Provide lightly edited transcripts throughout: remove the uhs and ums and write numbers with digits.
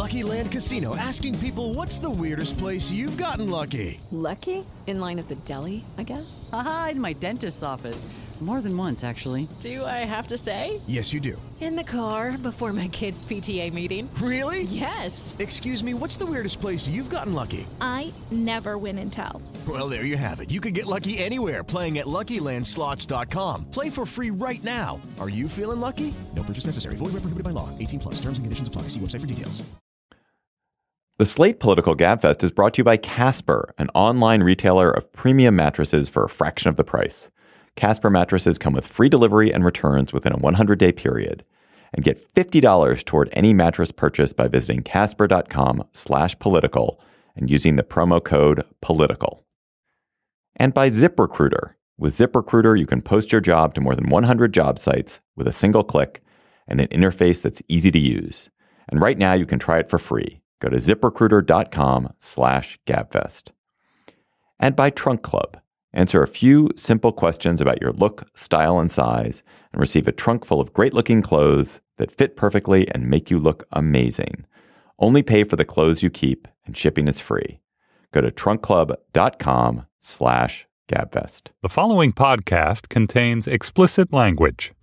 Lucky Land Casino, asking people, what's the weirdest place you've gotten lucky? Lucky? In line at the deli, I guess? Aha, in my dentist's office. More than once, actually. Do I have to say? Yes, you do. In the car before my kids' PTA meeting. Really? Yes. Excuse me, what's the weirdest place you've gotten lucky? I never win and tell. Well, there you have it. You can get lucky anywhere, playing at LuckyLandSlots.com. Play for free right now. Are you feeling lucky? No purchase necessary. Void where prohibited by law. 18+. Terms and conditions apply. See website for details. The Slate Political Gabfest is brought to you by Casper, an online retailer of premium mattresses for a fraction of the price. Casper mattresses come with free delivery and returns within a 100-day period. And get $50 toward any mattress purchase by visiting casper.com/political and using the promo code political. And by ZipRecruiter. With ZipRecruiter, you can post your job to more than 100 job sites with a single click and an interface that's easy to use. And right now, you can try it for free. Go to ZipRecruiter.com/Gabfest. And by Trunk Club. Answer a few simple questions about your look, style, and size, and receive a trunk full of great-looking clothes that fit perfectly and make you look amazing. Only pay for the clothes you keep, and shipping is free. Go to trunkclub.com/Gabfest. The following podcast contains explicit language.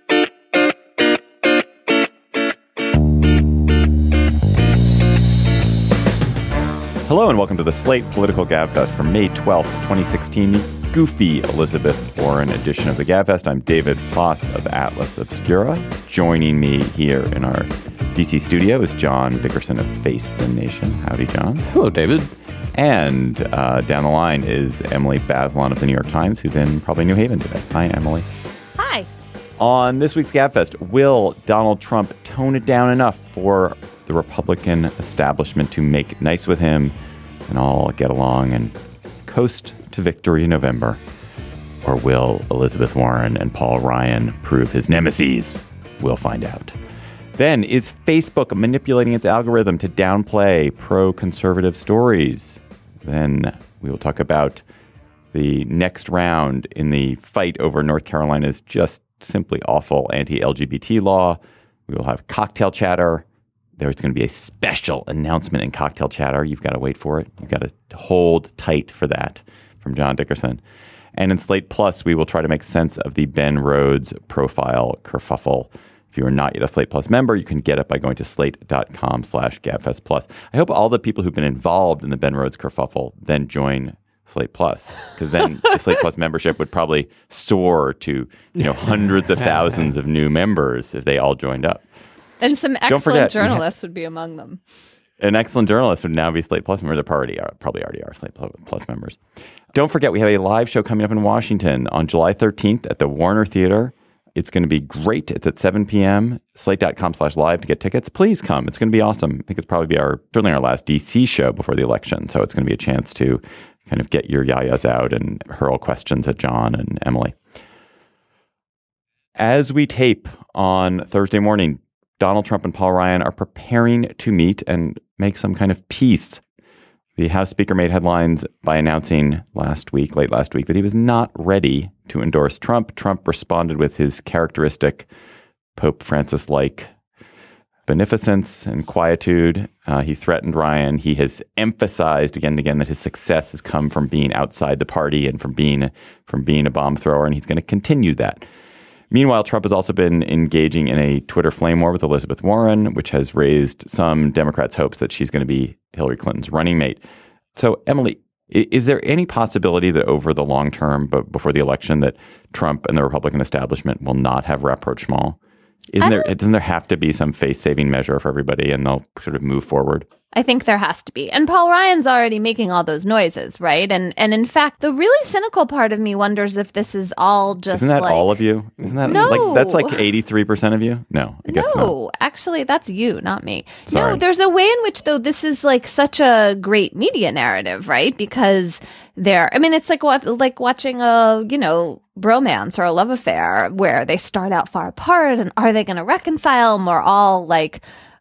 Hello and welcome to the Slate Political Gabfest for May 12th, 2016, the goofy Elizabeth Warren edition of the Gabfest. I'm David Plotz of Atlas Obscura. Joining me here in our DC studio is John Dickerson of Face the Nation. Howdy, John. Hello, David. And down the line is Emily Bazelon of the New York Times, who's in probably New Haven today. Hi, Emily. Hi. On this week's Gabfest, will Donald Trump tone it down enough for the Republican establishment to make nice with him and all get along and coast to victory in November? Or will Elizabeth Warren and Paul Ryan prove his nemesis? We'll find out. Then, is Facebook manipulating its algorithm to downplay pro-conservative stories? Then we will talk about the next round in the fight over North Carolina's just simply awful anti-LGBT law. We will have cocktail chatter. There's going to be a special announcement in cocktail chatter. You've got to wait for it. You've got to hold tight for that from John Dickerson. And in Slate Plus, we will try to make sense of the Ben Rhodes profile kerfuffle. If you are not yet a Slate Plus member, you can get it by going to slate.com/Gabfest Plus. I hope all the people who've been involved in the Ben Rhodes kerfuffle then join Slate Plus, because then the Slate Plus membership would probably soar to hundreds of thousands of new members if they all joined up. And some excellent journalists would be among them. An excellent journalist would now be Slate Plus members. They probably already are Slate Plus members. Don't forget, we have a live show coming up in Washington on July 13th at the Warner Theater. It's going to be great. It's at 7 p.m. Slate.com/live to get tickets. Please come. It's going to be awesome. I think it's probably certainly our last DC show before the election. So it's going to be a chance to kind of get your yayas out and hurl questions at John and Emily. As we tape on Thursday morning, Donald Trump and Paul Ryan are preparing to meet and make some kind of peace. The House Speaker made headlines by announcing late last week, that he was not ready to endorse Trump. Trump responded with his characteristic Pope Francis-like beneficence and quietude. He threatened Ryan. He has emphasized again and again that his success has come from being outside the party and from being a bomb thrower, and he's going to continue that. Meanwhile, Trump has also been engaging in a Twitter flame war with Elizabeth Warren, which has raised some Democrats' hopes that she's going to be Hillary Clinton's running mate. So, Emily, is there any possibility that over the long term, but before the election, that Trump and the Republican establishment will not have rapprochement? Doesn't there have to be some face-saving measure for everybody and they'll sort of move forward? I think there has to be. And Paul Ryan's already making all those noises, right? And in fact, the really cynical part of me wonders if this is all just Isn't that all of you? Isn't that that's like 83% of you? No, I guess no. Actually, that's you, not me. Sorry. No, there's a way in which, though, this is like such a great media narrative, right? Because it's like watching a, bromance or a love affair where they start out far apart and are they going to reconcile? And we're all like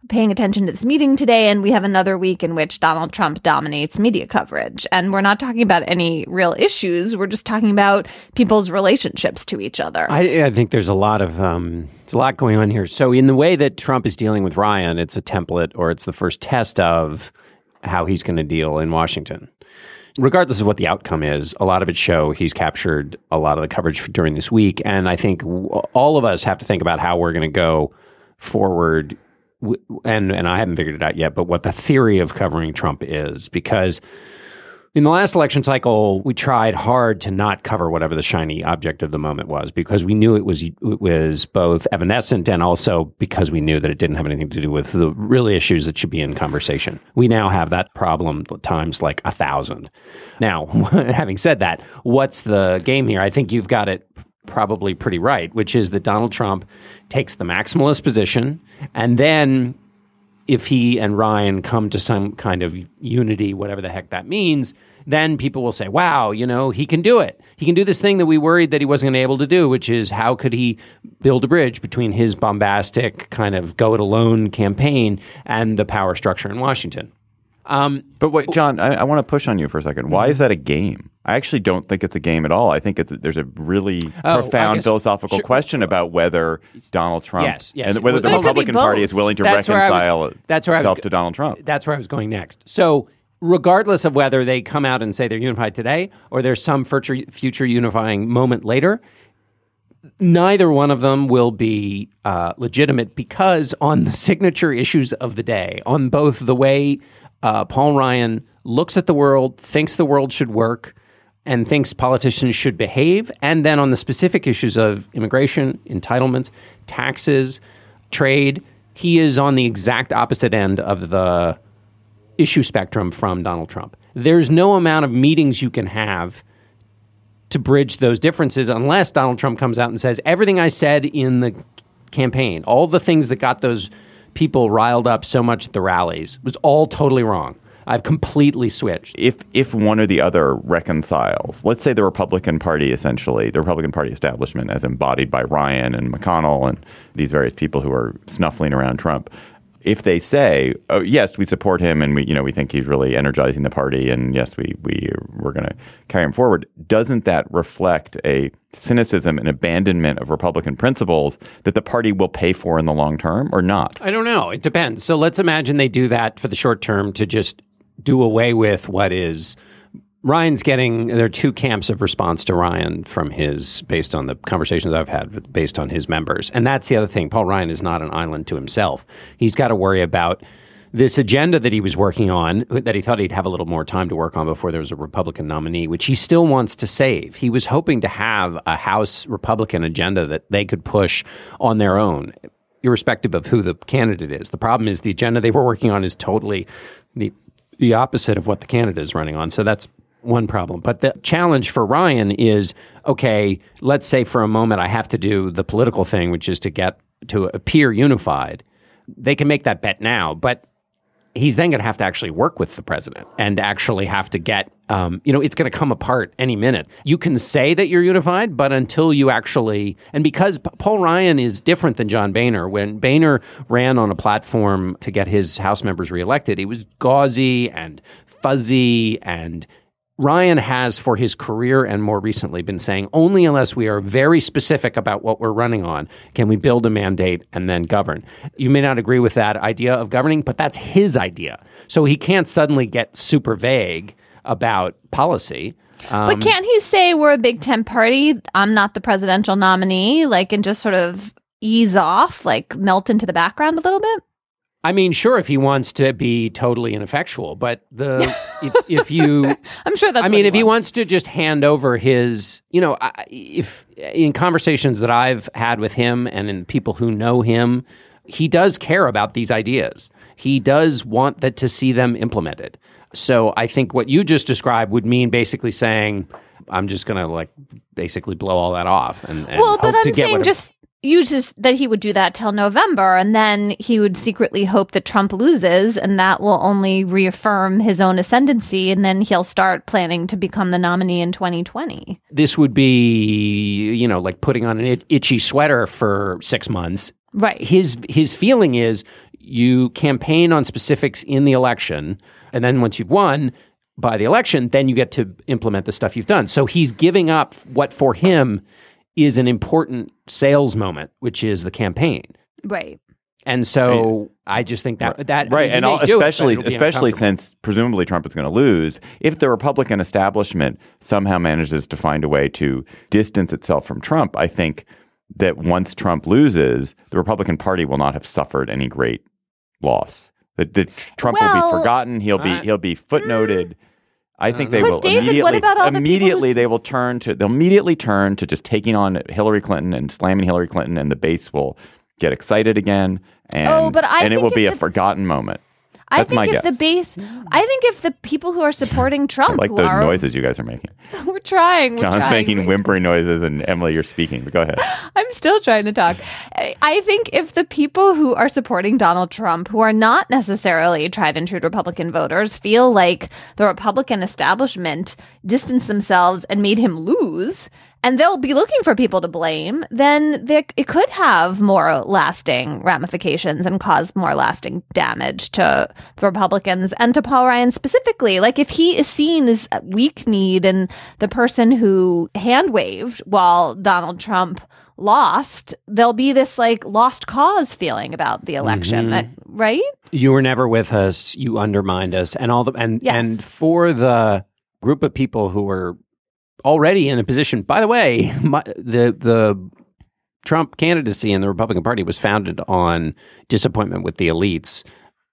paying attention to this meeting today, and we have another week in which Donald Trump dominates media coverage. And we're not talking about any real issues. We're just talking about people's relationships to each other. I think there's a lot of there's a lot going on here. So in the way that Trump is dealing with Ryan, it's a template, or it's the first test of how he's going to deal in Washington. Regardless of what the outcome is, a lot of it show he's captured a lot of the coverage during this week. And I think all of us have to think about how we're going to go forward. And I haven't figured it out yet, but what the theory of covering Trump is. Because in the last election cycle, we tried hard to not cover whatever the shiny object of the moment was, because we knew it was both evanescent, and also because we knew that it didn't have anything to do with the real issues that should be in conversation. We now have that problem times like 1,000. Now, having said that, what's the game here? I think you've got it probably pretty right, which is that Donald Trump takes the maximalist position, and then if he and Ryan come to some kind of unity, whatever the heck that means, then people will say, wow, he can do it. He can do this thing that we worried that he wasn't able to do, which is how could he build a bridge between his bombastic kind of go-it-alone campaign and the power structure in Washington. But wait, John, I want to push on you for a second. Why is that a game? I actually don't think it's a game at all. I think there's a really profound philosophical question about whether Donald Trump and whether the Republican Party is willing to reconcile itself to Donald Trump. That's where I was going next. So regardless of whether they come out and say they're unified today or there's some future unifying moment later, neither one of them will be legitimate, because on the signature issues of the day, on both the way Paul Ryan looks at the world, thinks the world should work, and thinks politicians should behave, and then on the specific issues of immigration, entitlements, taxes, trade, he is on the exact opposite end of the issue spectrum from Donald Trump. There's no amount of meetings you can have to bridge those differences unless Donald Trump comes out and says, everything I said in the campaign, all the things that got those people riled up so much at the rallies, was all totally wrong. I've completely switched. If one or the other reconciles, let's say the Republican Party, essentially, the Republican Party establishment as embodied by Ryan and McConnell and these various people who are snuffling around Trump, if they say, oh, yes, we support him and we think he's really energizing the party, and yes, we're going to carry him forward, doesn't that reflect a cynicism and abandonment of Republican principles that the party will pay for in the long term or not? I don't know. It depends. So let's imagine they do that for the short term to just do away with what is Ryan's getting. There are two camps of response to Ryan from based on the conversations I've had, based on his members. And that's the other thing. Paul Ryan is not an island to himself. He's got to worry about this agenda that he was working on, that he thought he'd have a little more time to work on before there was a Republican nominee, which he still wants to save. He was hoping to have a House Republican agenda that they could push on their own, irrespective of who the candidate is. The problem is the agenda they were working on is totally the opposite of what the candidate is running on. So that's one problem. But the challenge for Ryan is, okay, let's say for a moment I have to do the political thing, which is to get to appear unified. They can make that bet now, but he's then going to have to actually work with the president and actually have to get, it's going to come apart any minute. You can say that you're unified, but until you actually, and because Paul Ryan is different than John Boehner, when Boehner ran on a platform to get his House members reelected, he was gauzy and fuzzy, and Ryan has, for his career and more recently, been saying only unless we are very specific about what we're running on can we build a mandate and then govern. You may not agree with that idea of governing, but that's his idea. So he can't suddenly get super vague about policy. But can't he say we're a Big Tent party, I'm not the presidential nominee, and just sort of ease off, melt into the background a little bit? I mean, sure, if he wants to be totally ineffectual, but if you, I'm sure that's. If he wants to just hand over his, if in conversations that I've had with him and in people who know him, he does care about these ideas. He does want to see them implemented. So I think what you just described would mean basically saying, I'm just going to basically blow all that off and well, but hope I'm to get saying just. That he would do that till November, and then he would secretly hope that Trump loses, and that will only reaffirm his own ascendancy, and then he'll start planning to become the nominee in 2020. This would be, like putting on an itchy sweater for 6 months. Right. His feeling is, you campaign on specifics in the election, and then once you've won by the election, then you get to implement the stuff you've done. So he's giving up what for him is an important sales moment, which is the campaign. Right. And so I just think that right, I mean, and especially since presumably Trump is going to lose, if the Republican establishment somehow manages to find a way to distance itself from Trump, I think that once Trump loses, the Republican Party will not have suffered any great loss. That Trump will be forgotten. He'll be footnoted. I think they will David, immediately. what about all the immediately, they'll immediately turn to just taking on Hillary Clinton and slamming Hillary Clinton, and the base will get excited again, and it will be a forgotten moment. That's my guess. I think if the people who are supporting Trump, I like the noises you guys are making. We're trying. John's making whimpering noises, and Emily, you're speaking. But go ahead. I'm still trying to talk. I think if the people who are supporting Donald Trump, who are not necessarily tried and true Republican voters, feel like the Republican establishment distanced themselves and made him lose, and they'll be looking for people to blame, then it could have more lasting ramifications and cause more lasting damage to the Republicans and to Paul Ryan specifically. Like if he is seen as weak-kneed and the person who hand-waved while Donald Trump lost, there'll be this like lost cause feeling about the election, right? You were never with us. You undermined us, and and for the group of people who were already in a position. By the way, the Trump candidacy in the Republican Party was founded on disappointment with the elites.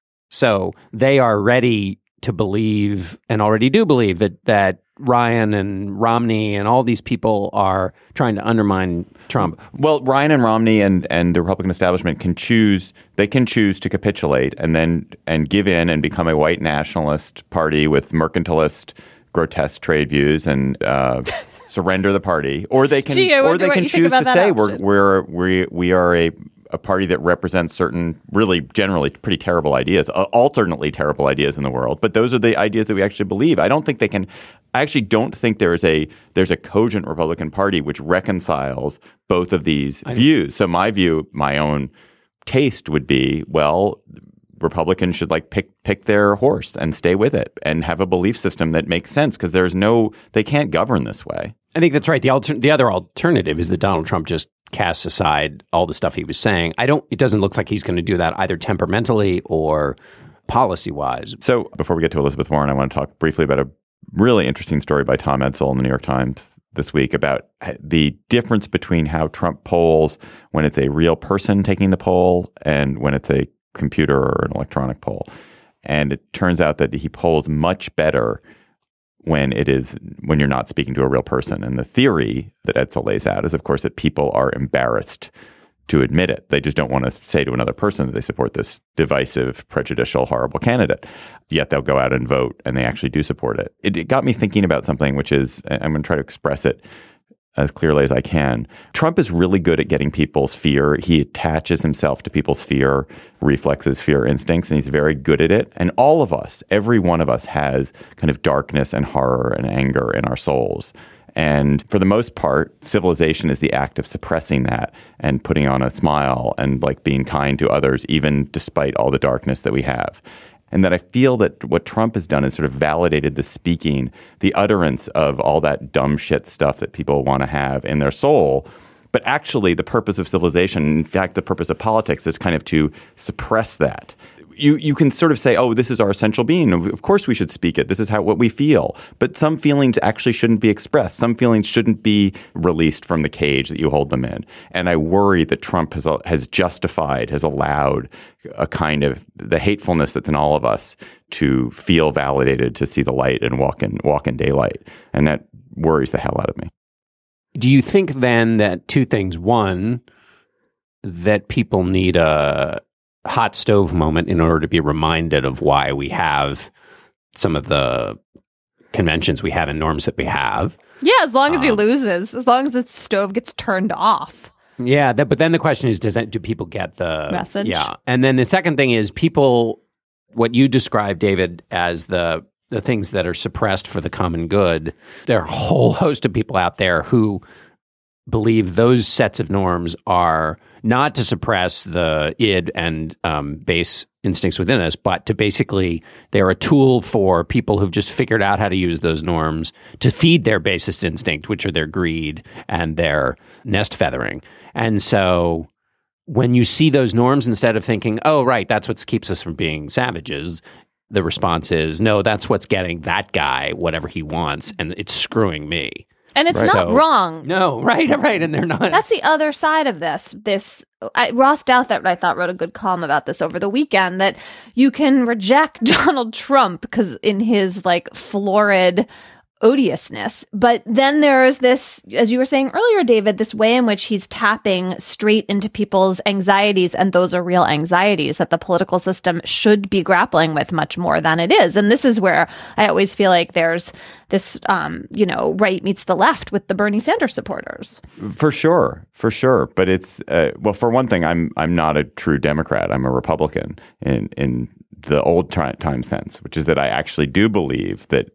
So they are ready to believe, and already do believe, that Ryan and Romney and all these people are trying to undermine Trump. Well, Ryan and Romney and the Republican establishment can choose. They can choose to capitulate and give in and become a white nationalist party with mercantilist, grotesque trade views and surrender the party, or they can choose to say we are a party that represents certain really generally pretty terrible ideas, alternately terrible ideas in the world. But those are the ideas that we actually believe. I actually don't think there's a cogent Republican Party which reconciles both of these views. So my view, my own taste would be, well, Republicans should pick their horse and stay with it and have a belief system that makes sense, because they can't govern this way. I think that's right. The other alternative is that Donald Trump just casts aside all the stuff he was saying. It doesn't look like he's going to do that either temperamentally or policy-wise. So before we get to Elizabeth Warren, I want to talk briefly about a really interesting story by Tom Edsall in the New York Times this week about the difference between how Trump polls when it's a real person taking the poll and when it's a computer or an electronic poll. And it turns out that he polls much better when you're not speaking to a real person. And the theory that Edsall lays out is, of course, that people are embarrassed to admit it. They just don't want to say to another person that they support this divisive, prejudicial, horrible candidate. Yet they'll go out and vote, and they actually do support it. It got me thinking about something, which is, I'm going to try to express it as clearly as I can. Trump is really good at getting people's fear. He attaches himself to people's fear reflexes, fear instincts, and he's very good at it. And all of us, every one of us, has kind of darkness and horror and anger in our souls. And for the most part, civilization is the act of suppressing that and putting on a smile and being kind to others, even despite all the darkness that we have. And that I feel that what Trump has done is sort of validated the speaking, the utterance of all that dumb shit stuff that people want to have in their soul. But actually, the purpose of civilization, in fact, the purpose of politics, is kind of to suppress that. You can sort of say, oh, this is our essential being. Of course we should speak it. This is what we feel. But some feelings actually shouldn't be expressed. Some feelings shouldn't be released from the cage that you hold them in. And I worry that Trump has justified, has allowed a kind of the hatefulness that's in all of us to feel validated, to see the light and walk in daylight. And that worries the hell out of me. Do you think then that two things? One, that people need a hot stove moment in order to be reminded of why we have some of the conventions we have and norms that we have. Yeah, as long as he loses, as long as the stove gets turned off. Yeah, but then the question is, do people get the message? Yeah, and then the second thing is people, what you described, David, as the things that are suppressed for the common good. There are a whole host of people out there who believe those sets of norms are not to suppress the id and base instincts within us, but to basically, they're a tool for people who've just figured out how to use those norms to feed their basest instinct, which are their greed and their nest feathering. And so when you see those norms, instead of thinking, oh, right, that's what keeps us from being savages, the response is, no, that's what's getting that guy whatever he wants, and it's screwing me. And it's not wrong. No, right, and they're not. That's the other side of this. Ross Douthat, I thought, wrote a good column about this over the weekend, that you can reject Donald Trump because in his florid odiousness. But then there's this, as you were saying earlier, David, this way in which he's tapping straight into people's anxieties, and those are real anxieties that the political system should be grappling with much more than it is. And this is where I always feel like there's this, right meets the left with the Bernie Sanders supporters. For sure. But it's, for one thing, I'm not a true Democrat. I'm a Republican in the old time sense, which is that I actually do believe that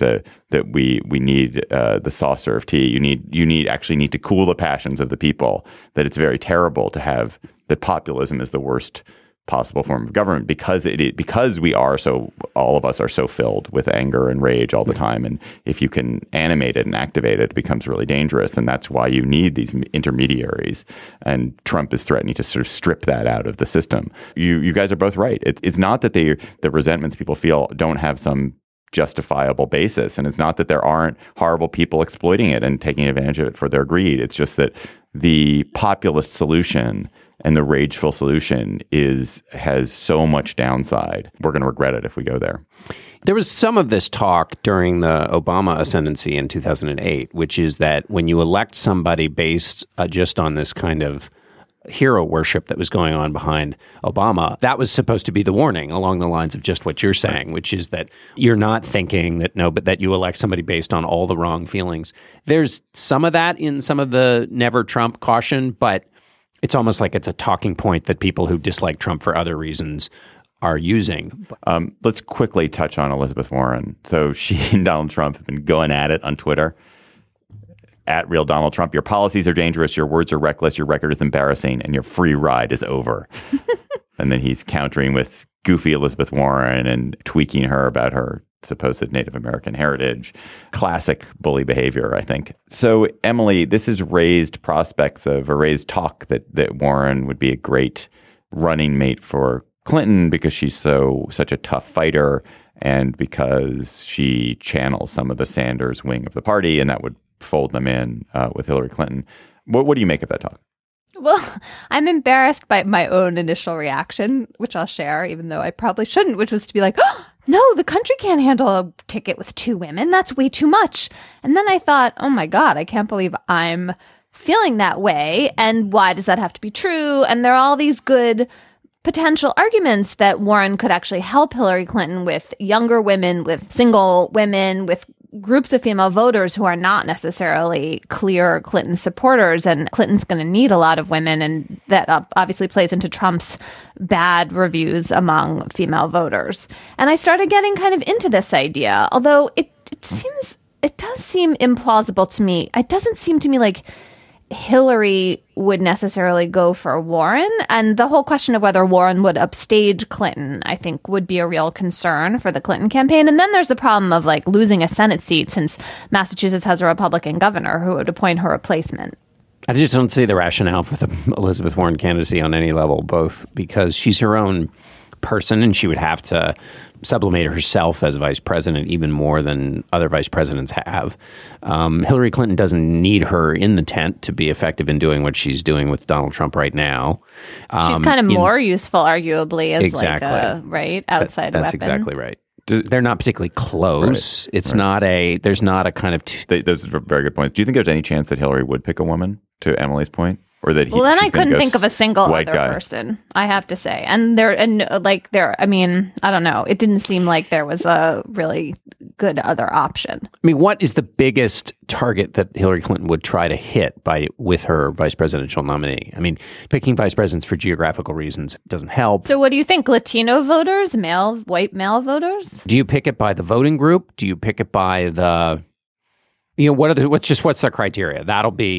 we need the saucer of tea. You need to cool the passions of the people. That it's very terrible to have that populism is the worst possible form of government because all of us are so filled with anger and rage all the time. And if you can animate it and activate it, it becomes really dangerous. And that's why you need these intermediaries. And Trump is threatening to sort of strip that out of the system. You guys are both right. It's not that the resentments people feel don't have some justifiable basis. And it's not that there aren't horrible people exploiting it and taking advantage of it for their greed. It's just that the populist solution and the rageful solution has so much downside. We're going to regret it if we go there. There was some of this talk during the Obama ascendancy in 2008, which is that when you elect somebody based just on this kind of hero worship that was going on behind Obama, that was supposed to be the warning along the lines of just what you're saying, which is that you're not thinking but that you elect somebody based on all the wrong feelings. There's some of that in some of the never Trump caution, but it's almost like it's a talking point that people who dislike Trump for other reasons are using. Let's quickly touch on Elizabeth Warren. So she and Donald Trump have been going at it on Twitter. At Real Donald Trump, your policies are dangerous, your words are reckless, your record is embarrassing, and your free ride is over. And then he's countering with goofy Elizabeth Warren and tweaking her about her supposed Native American heritage. Classic bully behavior, I think. So, Emily, this has raised prospects of, or raised talk that Warren would be a great running mate for Clinton because she's such a tough fighter and because she channels some of the Sanders wing of the party, and that would fold them in with Hillary Clinton. What do you make of that talk? Well, I'm embarrassed by my own initial reaction, which I'll share, even though I probably shouldn't, which was to be like, oh, no, the country can't handle a ticket with two women. That's way too much. And then I thought, oh my God, I can't believe I'm feeling that way. And why does that have to be true? And there are all these good potential arguments that Warren could actually help Hillary Clinton with younger women, with single women, with groups of female voters who are not necessarily clear Clinton supporters. And Clinton's going to need a lot of women. And that obviously plays into Trump's bad reviews among female voters. And I started getting kind of into this idea, although it does seem implausible to me. It doesn't seem to me like Hillary would necessarily go for Warren. And the whole question of whether Warren would upstage Clinton, I think, would be a real concern for the Clinton campaign. And then there's the problem of losing a Senate seat, since Massachusetts has a Republican governor who would appoint her replacement. I just don't see the rationale for the Elizabeth Warren candidacy on any level, both because she's her own person and she would have to sublimate herself as vice president even more than other vice presidents have. Hillary Clinton doesn't need her in the tent to be effective in doing what she's doing with Donald Trump right now. She's kind of more useful, arguably, as exactly. outside That's weapon. exactly right. They're not particularly close. Right. It's not there's not a kind of... Those are very good points. Do you think there's any chance that Hillary would pick a woman, to Emily's point? Or that well, then I couldn't think of a single other guy. person, I have to say. I mean, I don't know. It didn't seem like there was a really good other option. I mean, what is the biggest target that Hillary Clinton would try to hit with her vice presidential nominee? I mean, picking vice presidents for geographical reasons doesn't help. So what do you think? Latino voters, white male voters? Do you pick it by the voting group? Do you pick it by the, what's the criteria? That'll be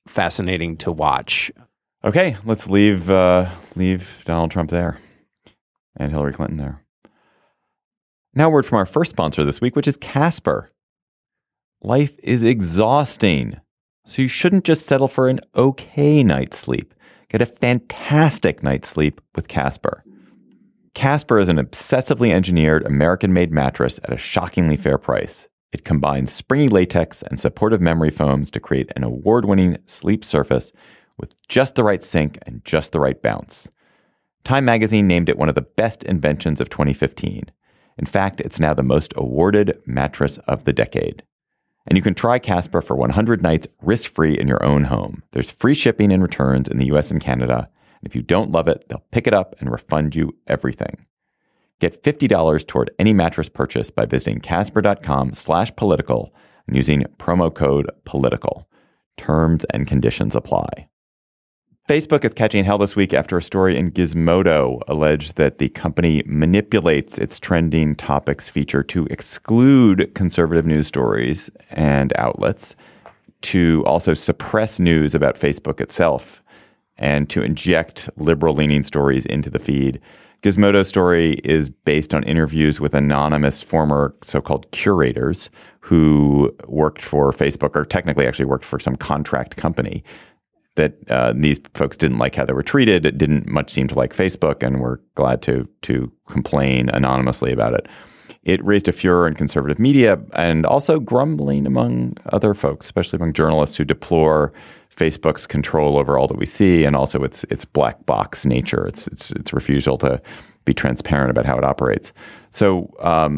fascinating to watch. Okay, let's leave Donald Trump there and Hillary Clinton there. Now, a word from our first sponsor this week, which is Casper. Life is exhausting, so you shouldn't just settle for an okay night's sleep. Get a fantastic night's sleep with Casper. Casper is an obsessively engineered American-made mattress at a shockingly fair price. It combines springy latex and supportive memory foams to create an award-winning sleep surface with just the right sink and just the right bounce. Time magazine named it one of the best inventions of 2015. In fact, it's now the most awarded mattress of the decade. And you can try Casper for 100 nights risk-free in your own home. There's free shipping and returns in the US and Canada. And if you don't love it, they'll pick it up and refund you everything. Get $50 toward any mattress purchase by visiting casper.com/political and using promo code political. Terms and conditions apply. Facebook is catching hell this week after a story in Gizmodo alleged that the company manipulates its trending topics feature to exclude conservative news stories and outlets, to also suppress news about Facebook itself, and to inject liberal-leaning stories into the feed. Gizmodo's story is based on interviews with anonymous former so-called curators who worked for Facebook, or technically actually worked for some contract company, that these folks didn't like how they were treated. It didn't much seem to like Facebook and were glad to complain anonymously about it. It raised a furor in conservative media and also grumbling among other folks, especially among journalists who deplore Facebook's control over all that we see, and also its black box nature, its refusal to be transparent about how it operates. So,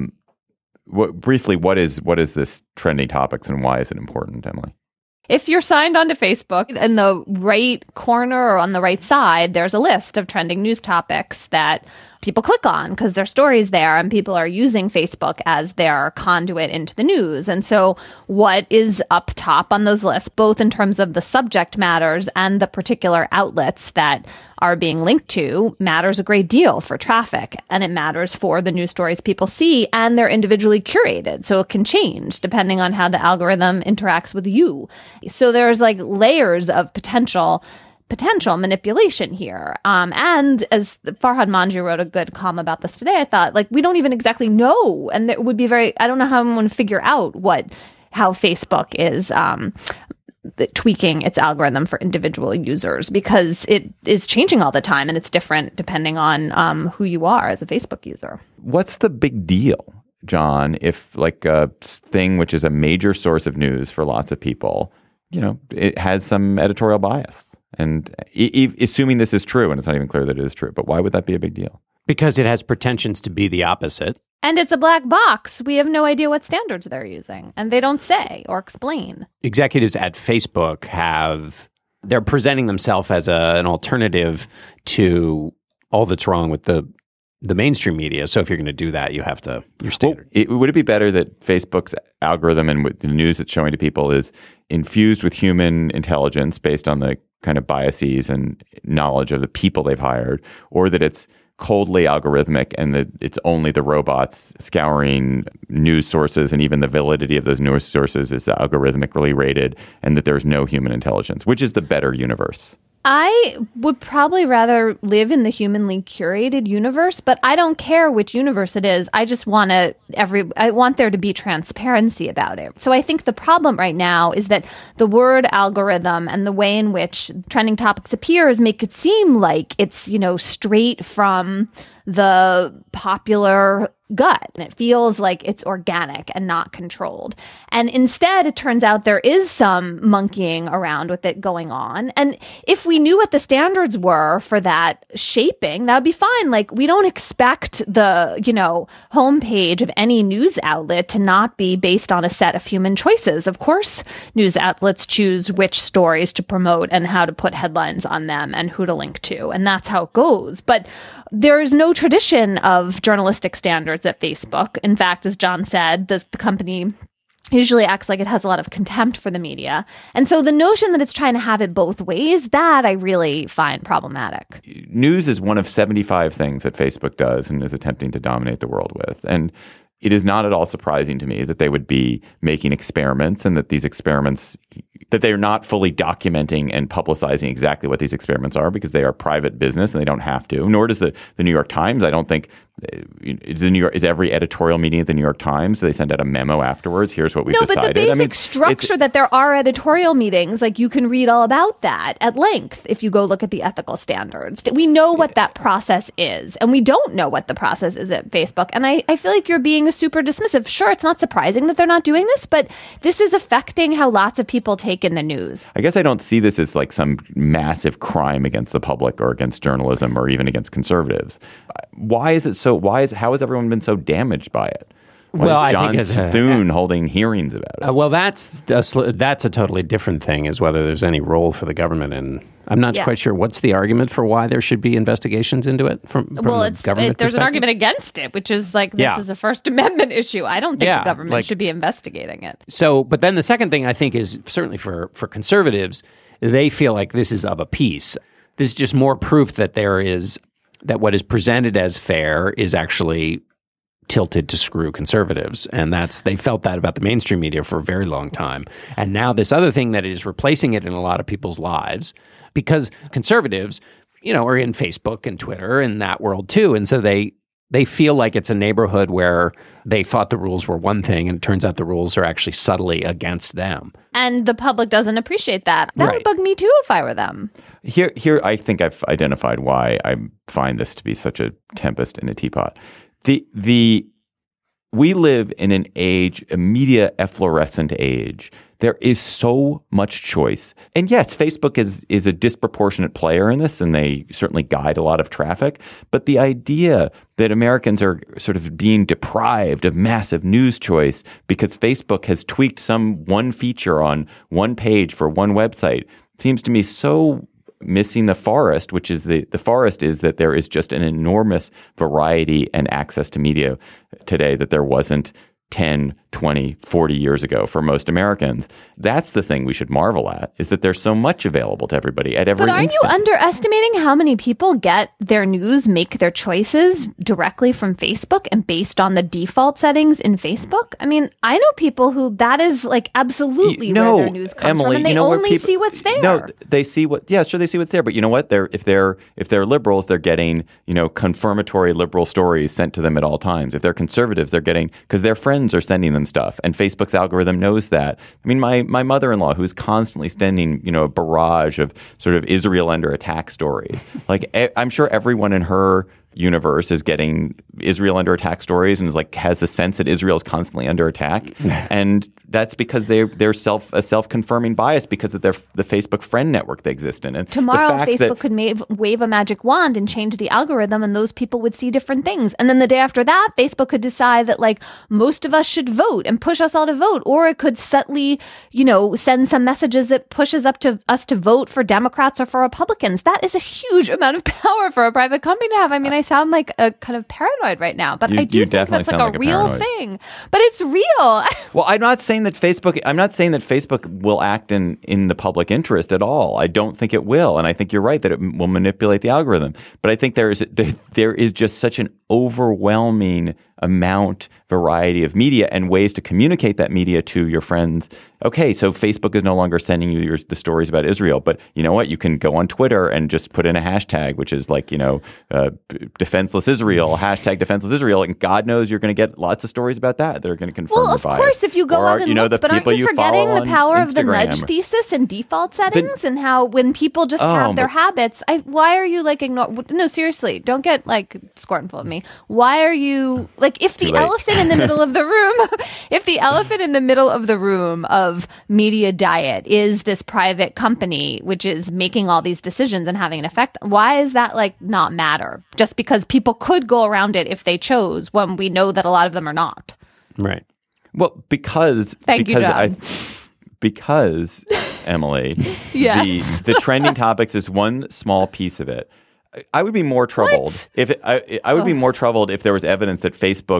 briefly, what is this trending topics and why is it important, Emily? If you're signed onto Facebook, in the right corner or on the right side, there's a list of trending news topics that people click on because their stories there, and people are using Facebook as their conduit into the news. And so what is up top on those lists, both in terms of the subject matters and the particular outlets that are being linked to, matters a great deal for traffic. And it matters for the news stories people see, and they're individually curated. So it can change depending on how the algorithm interacts with you. So there's like layers of potential manipulation here. And as Farhad Manjoo wrote a good column about this today, I thought, like, we don't even exactly know. And it would be I don't know how I'm going to figure out how Facebook is tweaking its algorithm for individual users, because it is changing all the time and it's different depending on who you are as a Facebook user. What's the big deal, John, if like a thing which is a major source of news for lots of people, it has some editorial bias? And assuming this is true, and it's not even clear that it is true, but why would that be a big deal? Because it has pretensions to be the opposite. And it's a black box. We have no idea what standards they're using, and they don't say or explain. Executives at Facebook they're presenting themselves as an alternative to all that's wrong with the mainstream media. So if you're going to do that, you have to, your standard. Would it be better that Facebook's algorithm and the news it's showing to people is infused with human intelligence based on the kind of biases and knowledge of the people they've hired, or that it's coldly algorithmic and that it's only the robots scouring news sources, and even the validity of those news sources is algorithmically rated, and that there's no human intelligence? Which is the better universe? I would probably rather live in the humanly curated universe, but I don't care which universe it is. I just want I want there to be transparency about it. So I think the problem right now is that the word algorithm and the way in which trending topics appears make it seem like it's, straight from the popular gut. And it feels like it's organic and not controlled. And instead, it turns out there is some monkeying around with it going on. And if we knew what the standards were for that shaping, that would be fine. Like, we don't expect the, homepage of any news outlet to not be based on a set of human choices. Of course, news outlets choose which stories to promote and how to put headlines on them and who to link to. And that's how it goes. But there is no tradition of journalistic standards at Facebook. In fact, as John said, the company usually acts like it has a lot of contempt for the media. And so the notion that it's trying to have it both ways, that I really find problematic. News is one of 75 things that Facebook does and is attempting to dominate the world with. And it is not at all surprising to me that they would be making experiments, and that these experiments that they're not fully documenting and publicizing exactly what these experiments are because they are private business and they don't have to. Nor does the New York Times. I don't think is every editorial meeting at the New York Times. Do they send out a memo afterwards? Here's what we've decided. No, but the basic structure that there are editorial meetings, like you can read all about that at length if you go look at the ethical standards. We know what that process is, and we don't know what the process is at Facebook. And I feel like you're being super dismissive. Sure, it's not surprising that they're not doing this, but this is affecting how lots of people take in the news. I guess I don't see this as like some massive crime against the public or against journalism or even against conservatives. Why is it so? How has everyone been so damaged by it? Why is John Thune holding hearings about it? Well, that's a totally different thing, is whether there's any role for the government. And I'm not quite sure what's the argument for why there should be investigations into it from the government perspective. There's an argument against it, which is like this is a First Amendment issue. I don't think the government should be investigating it. So, but then the second thing I think is certainly for conservatives, they feel like this is of a piece. This is just more proof that that what is presented as fair is actually tilted to screw conservatives. And they felt that about the mainstream media for a very long time. And now this other thing that is replacing it in a lot of people's lives, because conservatives, are in Facebook and Twitter and that world too. And so they feel like it's a neighborhood where they thought the rules were one thing, and it turns out the rules are actually subtly against them. And the public doesn't appreciate that. That would bug me too if I were them. Here, I think I've identified why I find this to be such a tempest in a teapot. We live in an age, a media efflorescent age. There is so much choice. And yes, Facebook is a disproportionate player in this, and they certainly guide a lot of traffic. But the idea that Americans are sort of being deprived of massive news choice because Facebook has tweaked some one feature on one page for one website seems to me so missing the forest, which is the forest is that there is just an enormous variety and access to media today that there wasn't 10, 20, 40 years ago for most Americans. That's the thing we should marvel at, is that there's so much available to everybody at every instant. But aren't you underestimating how many people get their news, make their choices directly from Facebook and based on the default settings in Facebook? I mean, I know people who that is like absolutely where their news comes from, and they only see what's there. No, they see they see what's there. But you know what? If they're liberals, they're getting, confirmatory liberal stories sent to them at all times. If they're conservatives, they're getting, because their friends are sending them stuff, and Facebook's algorithm knows that. I mean, my mother-in-law, who's constantly sending a barrage of sort of Israel under attack stories. Like, I'm sure everyone in her universe is getting Israel under attack stories and has the sense that Israel is constantly under attack, and that's because they're a self-confirming bias because of the Facebook friend network they exist in. And tomorrow, Facebook could wave a magic wand and change the algorithm, and those people would see different things. And then the day after that, Facebook could decide that most of us should vote and push us all to vote, or it could subtly, send some messages that pushes us to vote for Democrats or for Republicans. That is a huge amount of power for a private company to have. I mean, I sound like a kind of paranoid right now, but I do think that's like a real thing. But it's real. Well, I'm not saying that Facebook will act in the public interest at all. I don't think it will, and I think you're right that it will manipulate the algorithm. But I think there is just such an overwhelming variety of media and ways to communicate that media to your friends. Okay, so Facebook is no longer sending you the stories about Israel, but you know what? You can go on Twitter and just put in a hashtag, which is defenseless Israel, hashtag defenseless Israel, and God knows you're going to get lots of stories about that are going to confirm your bias. Well, of course, if you go out and look, but aren't you forgetting the power of the nudge thesis and default settings and how when people just have their habits, why are you no, seriously, don't get scornful of me. Why are you if the elephant in the middle of the room, if the elephant in the middle of the room of media diet is this private company which is making all these decisions and having an effect, why is that not matter? Just because people could go around it if they chose, when we know that a lot of them are not. Right. Well, because Emily, yes. the trending topics is one small piece of it. I would be more troubled if there was evidence that Facebook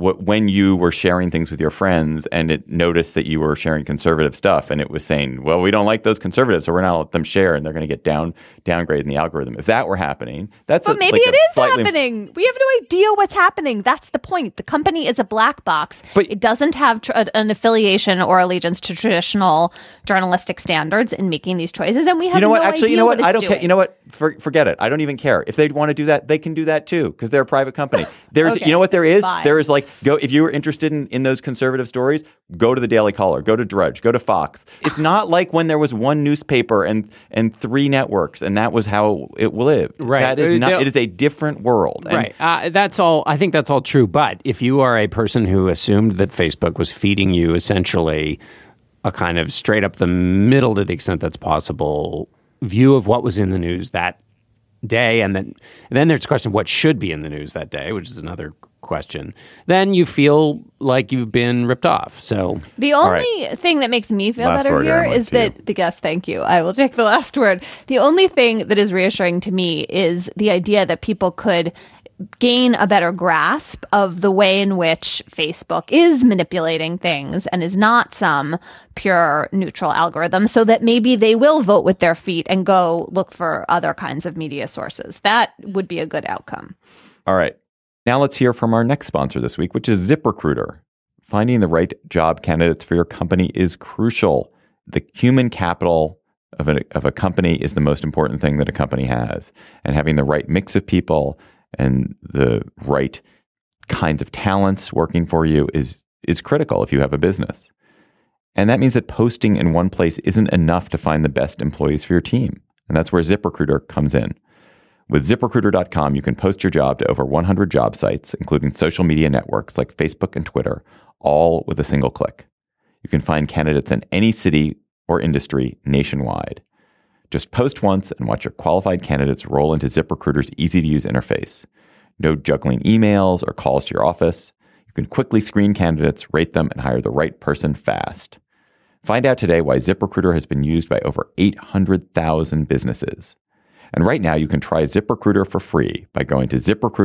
when you were sharing things with your friends and it noticed that you were sharing conservative stuff and it was saying, well, we don't like those conservatives, so we're not going to let them share and they're going to get downgraded in the algorithm. If that were happening, But maybe it is happening. We have no idea what's happening. That's the point. The company is a black box. But it doesn't have an affiliation or allegiance to traditional journalistic standards in making these choices. And we have no idea what it's I don't doing. care. You know what? Forget it. I don't even care. If they want to do that, they can do that too because they're a private company. There's, Okay. You know what there is? Fine. There is go if you were interested in those conservative stories, go to the Daily Caller, go to Drudge, go to Fox. It's not like when there was one newspaper and 3 networks and that was how it lived. Right. That is not. It is a different world. And Right. That's all. I think that's all true. But if you are a person who assumed that Facebook was feeding you essentially a kind of straight up the middle to the extent that's possible view of what was in the news that day, and then there's a question of what should be in the news that day, which is another question, then you feel like you've been ripped off. So the only thing that makes me feel Last better word, here Erin, is to you. that thank you. I will take the last word. The only thing that is reassuring to me is the idea that people could gain a better grasp of the way in which Facebook is manipulating things and is not some pure neutral algorithm, so that maybe they will vote with their feet and go look for other kinds of media sources. That would be a good outcome. All right. Now let's hear from our next sponsor this week, which is ZipRecruiter. Finding the right job candidates for your company is crucial. The human capital of a company is the most important thing that a company has. And having the right mix of people and the right kinds of talents working for you is critical if you have a business. And that means that posting in one place isn't enough to find the best employees for your team. And that's where ZipRecruiter comes in. With ZipRecruiter.com, you can post your job to over 100 job sites, including social media networks like Facebook and Twitter, all with a single click. You can find candidates in any city or industry nationwide. Just post once and watch your qualified candidates roll into ZipRecruiter's easy-to-use interface. No juggling emails or calls to your office. You can quickly screen candidates, rate them, and hire the right person fast. Find out today why ZipRecruiter has been used by over 800,000 businesses. And right now, you can try ZipRecruiter for free by going to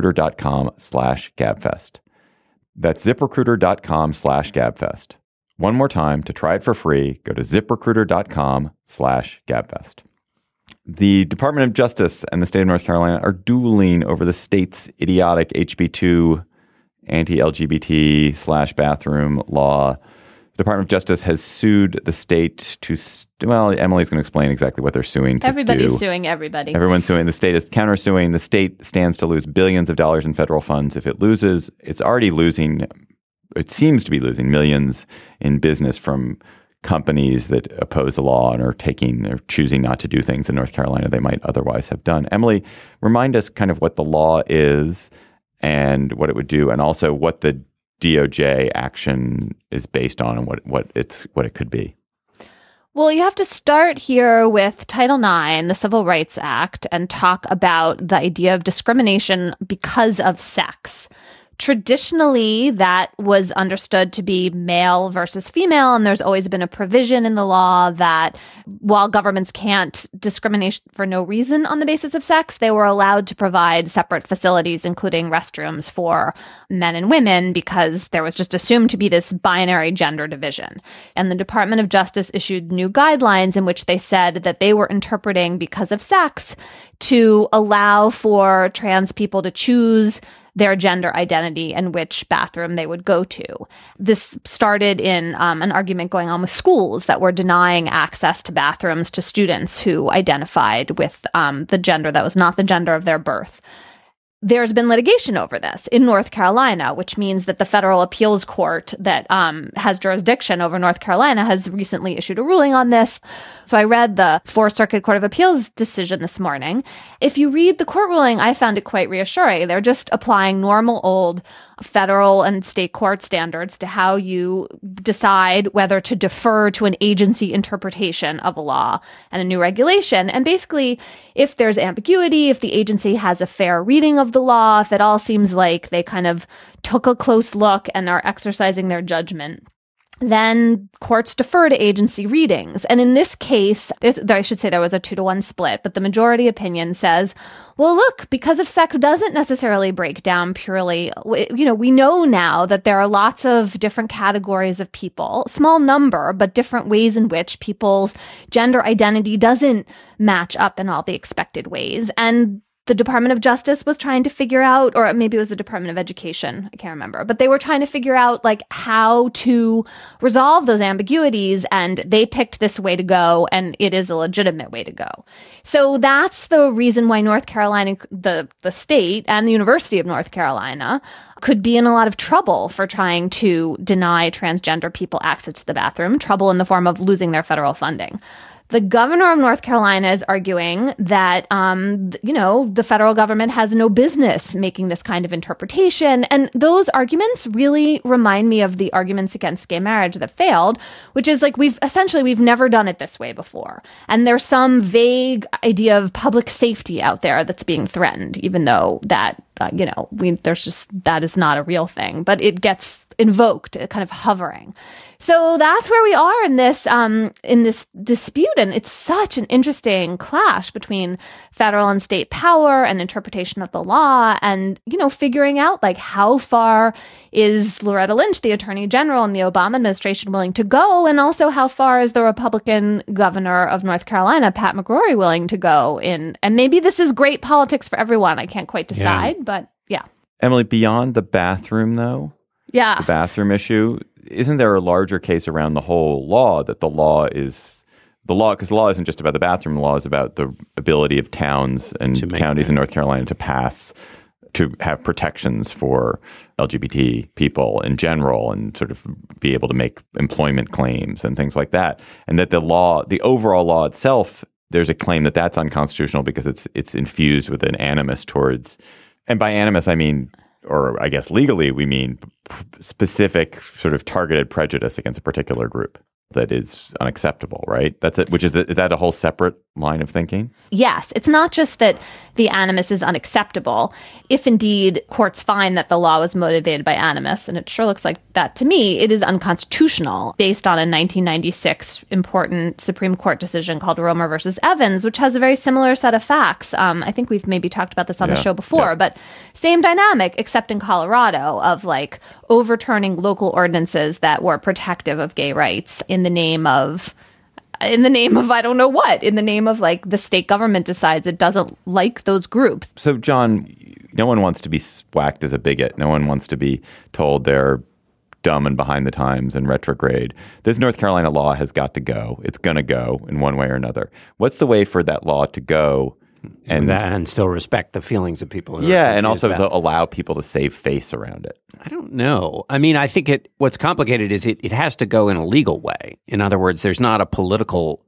ZipRecruiter.com/GabFest. That's ZipRecruiter.com/GabFest. One more time, to try it for free, go to ZipRecruiter.com/GabFest. The Department of Justice and the state of North Carolina are dueling over the state's idiotic HB2 anti-LGBT/bathroom law. The Department of Justice has sued the state to, Emily's going to explain exactly what they're suing to Everybody's suing everybody. Everyone's suing. The state is countersuing. The state stands to lose billions of dollars in federal funds. If it loses, it's already losing, it seems to be losing millions in business from companies that oppose the law and are choosing not to do things in North Carolina they might otherwise have done. Emily, remind us kind of what the law is and what it would do, and also what the DOJ action is based on and what it could be. Well, you have to start here with Title IX, the Civil Rights Act, and talk about the idea of discrimination because of sex. Traditionally, that was understood to be male versus female, and there's always been a provision in the law that while governments can't discriminate for no reason on the basis of sex, they were allowed to provide separate facilities, including restrooms for men and women, because there was just assumed to be this binary gender division. And the Department of Justice issued new guidelines in which they said that they were interpreting because of sex to allow for trans people to choose their gender identity and which bathroom they would go to. This started in an argument going on with schools that were denying access to bathrooms to students who identified with the gender that was not the gender of their birth. There's been litigation over this in North Carolina, which means that the federal appeals court that has jurisdiction over North Carolina has recently issued a ruling on this. So I read the Fourth Circuit Court of Appeals decision this morning. If you read the court ruling, I found it quite reassuring. They're just applying normal old federal and state court standards to how you decide whether to defer to an agency interpretation of a law and a new regulation. And basically, if there's ambiguity, if the agency has a fair reading of the law, if it all seems like they kind of took a close look and are exercising their judgment, then courts defer to agency readings. And in this case, I should say there was a 2-to-1 split, but the majority opinion says, well, look, because if sex doesn't necessarily break down purely, we know now that there are lots of different categories of people, small number, but different ways in which people's gender identity doesn't match up in all the expected ways. And the Department of Justice was trying to figure out, or maybe it was the Department of Education, I can't remember, but they were trying to figure out like how to resolve those ambiguities, and they picked this way to go, and it is a legitimate way to go. So that's the reason why North Carolina, the state and the University of North Carolina could be in a lot of trouble for trying to deny transgender people access to the bathroom, trouble in the form of losing their federal funding. The governor of North Carolina is arguing that, the federal government has no business making this kind of interpretation. And those arguments really remind me of the arguments against gay marriage that failed, which is like we've never done it this way before. And there's some vague idea of public safety out there that's being threatened, even though that, that is not a real thing, but it gets invoked, kind of hovering. So that's where we are in this dispute, and it's such an interesting clash between federal and state power and interpretation of the law, and figuring out like how far is Loretta Lynch, the Attorney General, and the Obama administration willing to go, and also how far is the Republican governor of North Carolina, Pat McCrory, willing to go in. And maybe this is great politics for everyone. I can't quite decide, but yeah. Emily, beyond the bathroom, though. Yeah. The bathroom issue. Isn't there a larger case around the whole law that the law because the law isn't just about the bathroom. The law is about the ability of towns and counties in North Carolina to have protections for LGBT people in general and sort of be able to make employment claims and things like that. And that the overall law itself, there's a claim that that's unconstitutional because it's infused with an animus towards, and by animus I mean, or I guess legally we mean specific sort of targeted prejudice against a particular group that is unacceptable, right? That's it. Is that a whole separate line of thinking? Yes. It's not just that the animus is unacceptable. If indeed courts find that the law was motivated by animus, and it sure looks like that to me, it is unconstitutional based on a 1996 important Supreme Court decision called Romer versus Evans, which has a very similar set of facts. I think we've maybe talked about this on the show before, but same dynamic, except in Colorado, of like overturning local ordinances that were protective of gay rights in the name of I don't know what, in the name of like the state government decides it doesn't like those groups. So, John, no one wants to be whacked as a bigot. No one wants to be told they're dumb and behind the times and retrograde. This North Carolina law has got to go. It's going to go in one way or another. What's the way for that law to go? And still respect the feelings of people. And also to allow people to save face around it. I don't know. I mean, I think what's complicated is it has to go in a legal way. In other words, there's not a political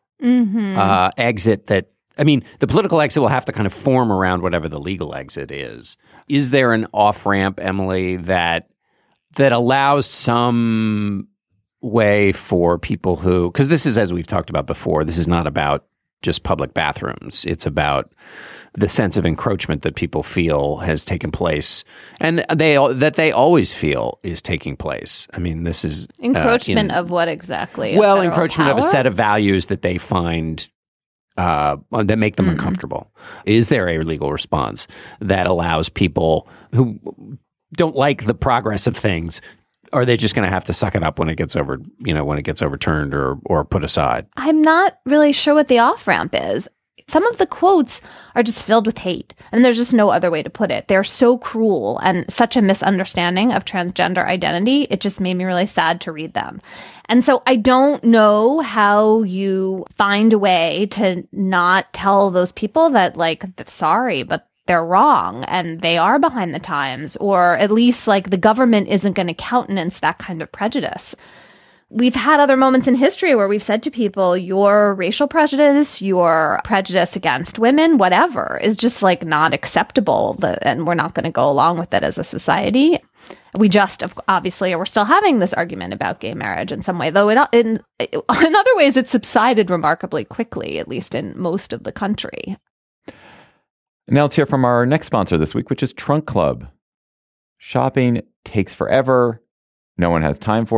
exit that, I mean, the political exit will have to kind of form around whatever the legal exit is. Is there an off-ramp, Emily, that allows some way for people who, because this is, as we've talked about before, this is not about just public bathrooms. It's about the sense of encroachment that people feel has taken place, and they always feel is taking place. I mean, this is encroachment of what exactly? Well, encroachment of a set of values that they find that make them uncomfortable. Is there a legal response that allows people who don't like the progress of things? Or are they just going to have to suck it up when it gets overturned or put aside? I'm not really sure what the off-ramp is. Some of the quotes are just filled with hate, and there's just no other way to put it. They're so cruel and such a misunderstanding of transgender identity. It just made me really sad to read them. And so I don't know how you find a way to not tell those people that, like, sorry, but they're wrong and they are behind the times, or at least like the government isn't going to countenance that kind of prejudice. We've had other moments in history where we've said to people, your racial prejudice, your prejudice against women, whatever, is just like not acceptable, and we're not going to go along with it as a society. We just, obviously, we're still having this argument about gay marriage in some way, though in other ways it subsided remarkably quickly, at least in most of the country. Now let's hear from our next sponsor this week, which is Trunk Club. Shopping takes forever. No one has time for it.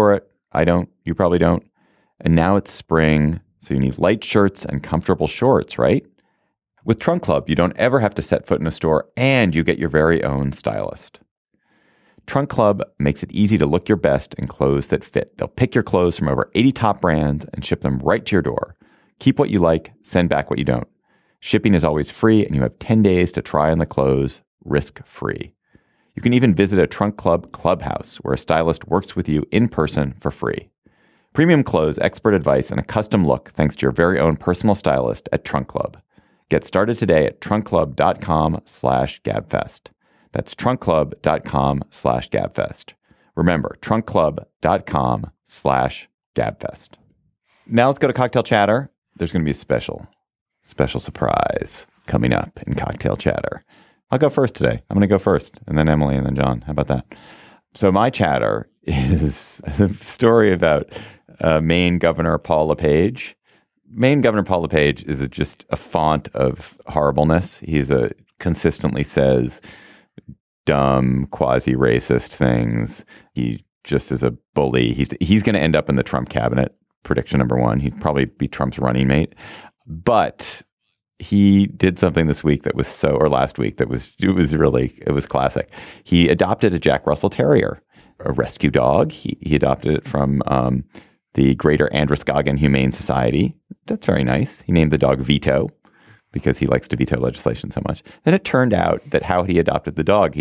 I don't. You probably don't. And now it's spring, so you need light shirts and comfortable shorts, right? With Trunk Club, you don't ever have to set foot in a store, and you get your very own stylist. Trunk Club makes it easy to look your best in clothes that fit. They'll pick your clothes from over 80 top brands and ship them right to your door. Keep what you like, send back what you don't. Shipping is always free, and you have 10 days to try on the clothes risk-free. You can even visit a Trunk Club clubhouse where a stylist works with you in person for free. Premium clothes, expert advice, and a custom look thanks to your very own personal stylist at Trunk Club. Get started today at trunkclub.com/gabfest. That's trunkclub.com/gabfest. Remember, trunkclub.com/gabfest. Now let's go to Cocktail Chatter. There's going to be a special surprise coming up in Cocktail Chatter. I'll go first today. I'm going to go first, and then Emily, and then John. How about that? So my chatter is a story about Maine Governor Paul LePage. Maine Governor Paul LePage is just a font of horribleness. He's consistently says dumb, quasi-racist things. He just is a bully. He's going to end up in the Trump cabinet. Prediction number one. He'd probably be Trump's running mate. But he did something this week that was last week it was classic. He adopted a Jack Russell Terrier, a rescue dog. He adopted it from the Greater Androscoggin Humane Society. That's very nice. He named the dog Veto because he likes to veto legislation so much. Then it turned out that how he'd adopted the dog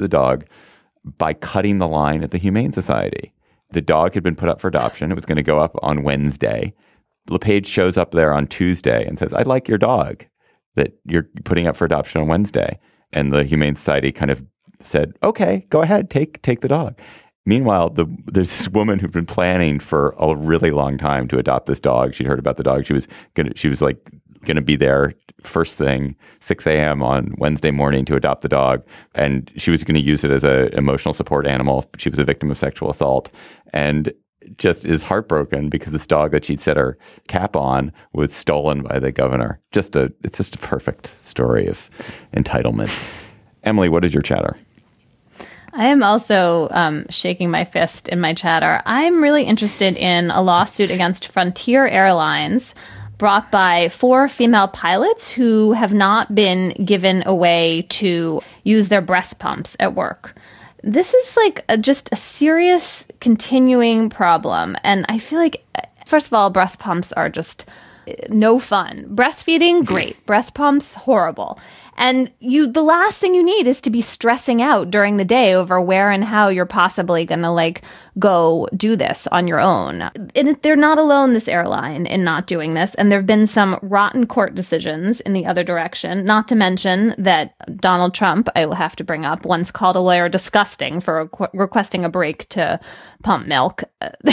by cutting the line at the Humane Society. The dog had been put up for adoption. It was going to go up on Wednesday. LePage shows up there on Tuesday and says, "I like your dog that you're putting up for adoption on Wednesday." And the Humane Society kind of said, "Okay, go ahead, take the dog." Meanwhile, there's this woman who'd been planning for a really long time to adopt this dog. She'd heard about the dog. She was gonna be there first thing, 6 a.m. on Wednesday morning to adopt the dog. And she was going to use it as an emotional support animal. She was a victim of sexual assault and just is heartbroken because this dog that she'd set her cap on was stolen by the governor. It's just a perfect story of entitlement. Emily, what is your chatter? I am also shaking my fist in my chatter. I'm really interested in a lawsuit against Frontier Airlines brought by 4 female pilots who have not been given a way to use their breast pumps at work. This is just a serious continuing problem. And I feel like, first of all, breast pumps are just no fun. Breastfeeding, great. Breast pumps, horrible. And the last thing you need is to be stressing out during the day over where and how you're possibly going to go do this on your own. And they're not alone, this airline, in not doing this. And there have been some rotten court decisions in the other direction, not to mention that Donald Trump, I will have to bring up, once called a lawyer disgusting for requesting a break to pump milk.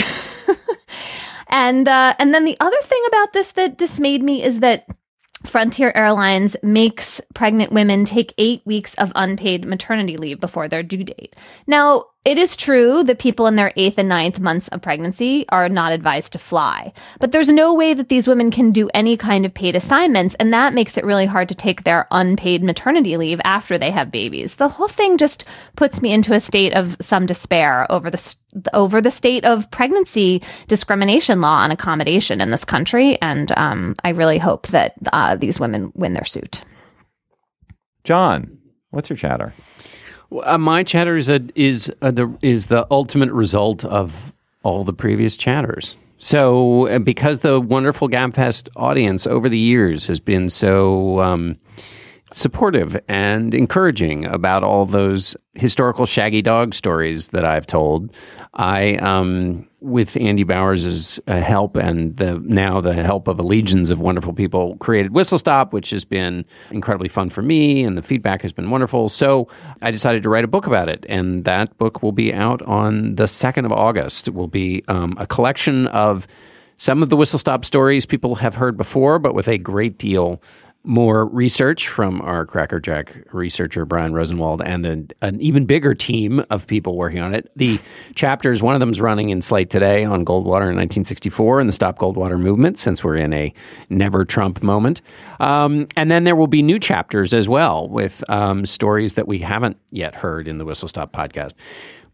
And then the other thing about this that dismayed me is that Frontier Airlines makes pregnant women take 8 weeks of unpaid maternity leave before their due date. Now, it is true that people in their 8th and 9th months of pregnancy are not advised to fly, but there's no way that these women can do any kind of paid assignments, and that makes it really hard to take their unpaid maternity leave after they have babies. The whole thing just puts me into a state of some despair over the state of pregnancy discrimination law and accommodation in this country, and I really hope that these women win their suit. John, what's your chatter? My chatter is the ultimate result of all the previous chatters. So because the wonderful GabFest audience over the years has been so supportive and encouraging about all those historical shaggy dog stories that I've told, I, with Andy Bowers' help and the help of legions of wonderful people, created Whistle Stop, which has been incredibly fun for me, and the feedback has been wonderful. So I decided to write a book about it, and that book will be out on the 2nd of August. It will be a collection of some of the Whistle Stop stories people have heard before, but with a great deal more research from our Crackerjack researcher, Brian Rosenwald, and an even bigger team of people working on it. The chapters, one of them is running in Slate today on Goldwater in 1964 and the Stop Goldwater movement, since we're in a never Trump moment. And then there will be new chapters as well with stories that we haven't yet heard in the Whistle Stop podcast.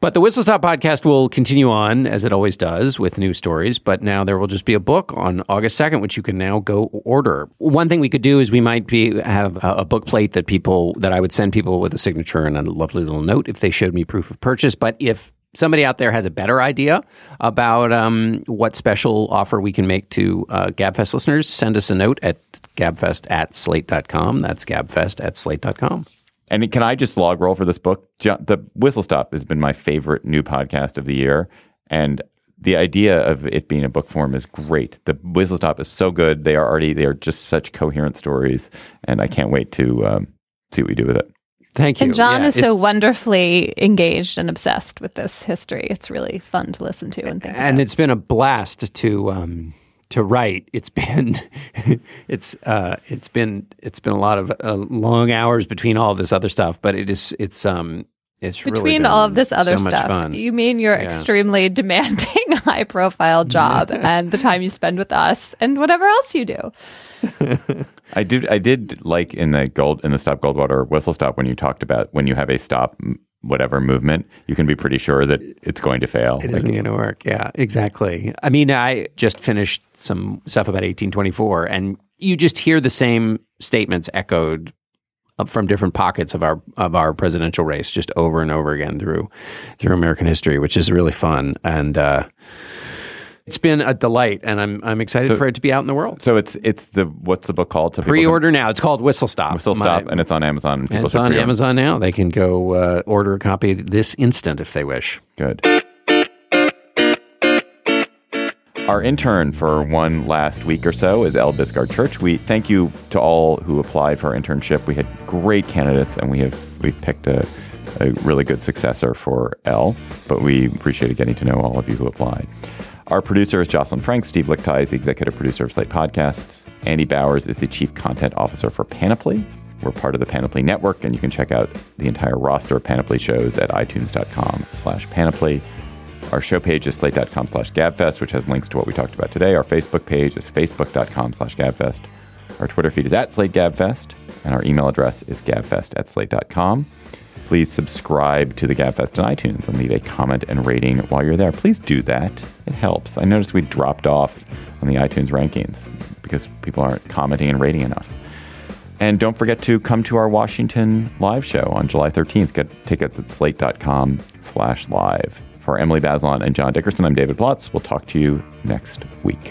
But the Whistle Stop podcast will continue on, as it always does, with new stories. But now there will just be a book on August 2nd, which you can now go order. One thing we could do is we might have a book plate that I would send people with a signature and a lovely little note if they showed me proof of purchase. But if somebody out there has a better idea about what special offer we can make to GabFest listeners, send us a note at gabfest@slate.com. That's gabfest@slate.com. And can I just log roll for this book? The Whistle Stop has been my favorite new podcast of the year. And the idea of it being a book form is great. The Whistle Stop is so good. They are just such coherent stories. And I can't wait to see what we do with it. Thank you. And John is so wonderfully engaged and obsessed with this history. It's really fun to listen to and think about. It's been a blast to write. It's been a lot of long hours between all of this other stuff, but it's really between all of this other so much stuff. Fun. You mean your extremely demanding, high-profile job and the time you spend with us and whatever else you do. I did like in the Stop Goldwater Whistle Stop when you talked about when you have a stop whatever movement, you can be pretty sure that it's going to fail. It isn't going to work. Yeah, exactly. I mean, I just finished some stuff about 1824, and you just hear the same statements echoed from different pockets of our presidential race, just over and over again through American history, which is really fun. And it's been a delight, and I'm excited for it to be out in the world. So it's what's the book called? Pre-order now. It's called Whistle Stop. Whistle Stop, and it's on Amazon. And it's on Amazon now. They can go order a copy this instant if they wish. Good. Our intern for one last week or so is Elle Biscard Church. We thank you to all who applied for our internship. We had great candidates, and we've picked a really good successor for Elle. But we appreciated getting to know all of you who applied. Our producer is Jocelyn Frank. Steve Lichtai is the executive producer of Slate Podcasts. Andy Bowers is the chief content officer for Panoply. We're part of the Panoply Network, and you can check out the entire roster of Panoply shows at itunes.com/Panoply. Our show page is slate.com/GabFest, which has links to what we talked about today. Our Facebook page is facebook.com/GabFest. Our Twitter feed is @SlateGabFest, and our email address is gabfest@slate.com. Please subscribe to the GabFest on iTunes and leave a comment and rating while you're there. Please do that. It helps. I noticed we dropped off on the iTunes rankings because people aren't commenting and rating enough. And don't forget to come to our Washington live show on July 13th. Get tickets at slate.com/live. For Emily Bazelon and John Dickerson, I'm David Plotz. We'll talk to you next week.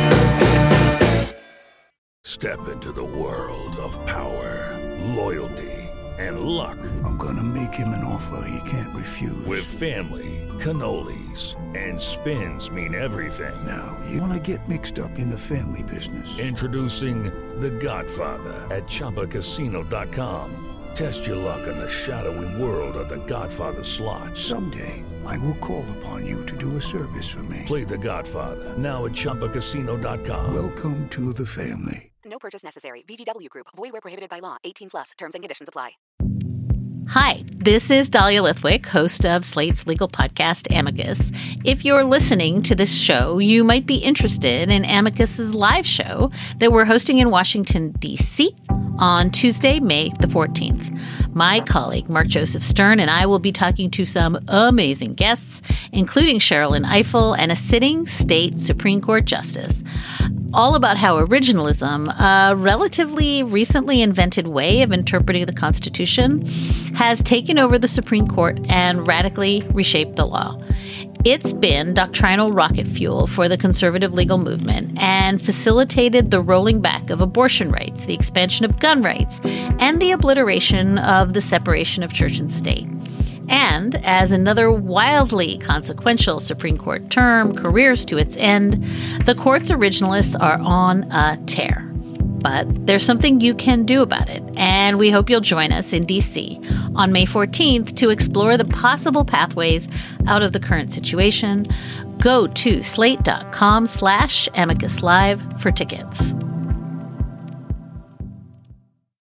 Step into the world of power, loyalty, and luck. I'm going to make him an offer he can't refuse. With family, cannolis, and spins mean everything. Now, you want to get mixed up in the family business. Introducing The Godfather at ChumbaCasino.com. Test your luck in the shadowy world of The Godfather slot. Someday, I will call upon you to do a service for me. Play The Godfather, now at ChumbaCasino.com. Welcome to the family. No purchase necessary. VGW Group. Void where prohibited by law. 18+. Terms and conditions apply. Hi, this is Dahlia Lithwick, host of Slate's legal podcast, Amicus. If you're listening to this show, you might be interested in Amicus's live show that we're hosting in Washington, D.C. on Tuesday, May the 14th. My colleague, Mark Joseph Stern, and I will be talking to some amazing guests, including Sherrilyn Ifill and a sitting state Supreme Court justice, all about how originalism, a relatively recently invented way of interpreting the Constitution, has taken over the Supreme Court and radically reshaped the law. It's been doctrinal rocket fuel for the conservative legal movement and facilitated the rolling back of abortion rights, the expansion of gun rights, and the obliteration of the separation of church and state. And as another wildly consequential Supreme Court term careers to its end, the court's originalists are on a tear. But there's something you can do about it, and we hope you'll join us in D.C. on May 14th to explore the possible pathways out of the current situation. Go to slate.com/Amicus Live for tickets.